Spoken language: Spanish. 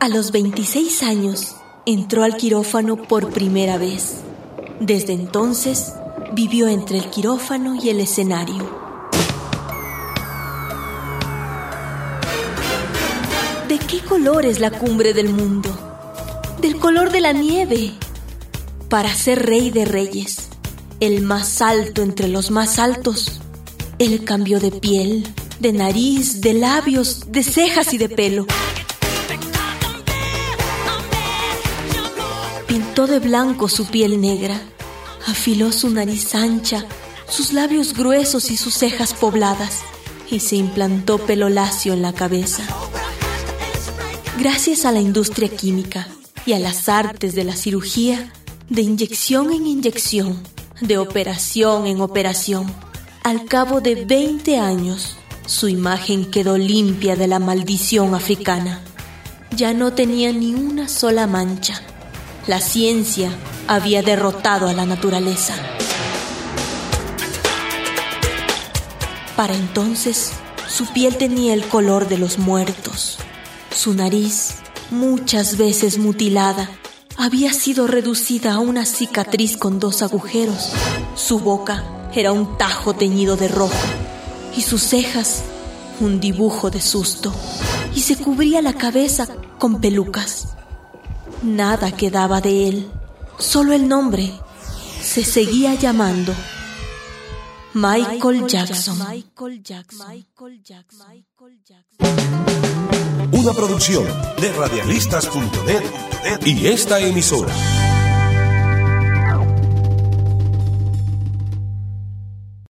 A los 26 años, entró al quirófano por primera vez. Desde entonces, vivió entre el quirófano y el escenario. ¿De qué color es la cumbre del mundo? Del color de la nieve. Para ser rey de reyes, el más alto entre los más altos, él cambió de piel, de nariz, de labios, de cejas y de pelo. Pintó de blanco su piel negra, afiló su nariz ancha, sus labios gruesos y sus cejas pobladas, y se implantó pelo lacio en la cabeza. Gracias a la industria química y a las artes de la cirugía, de inyección en inyección, de operación en operación, al cabo de 20 años, su imagen quedó limpia de la maldición africana. Ya no tenía ni una sola mancha. La ciencia había derrotado a la naturaleza. Para entonces, su piel tenía el color de los muertos. Su nariz, muchas veces mutilada, había sido reducida a una cicatriz con 2 agujeros. Su boca era un tajo teñido de rojo y sus cejas un dibujo de susto, y se cubría la cabeza con pelucas. Nada quedaba de él, solo el nombre. Se seguía llamando Michael Jackson. Una producción de radialistas.net y esta emisora.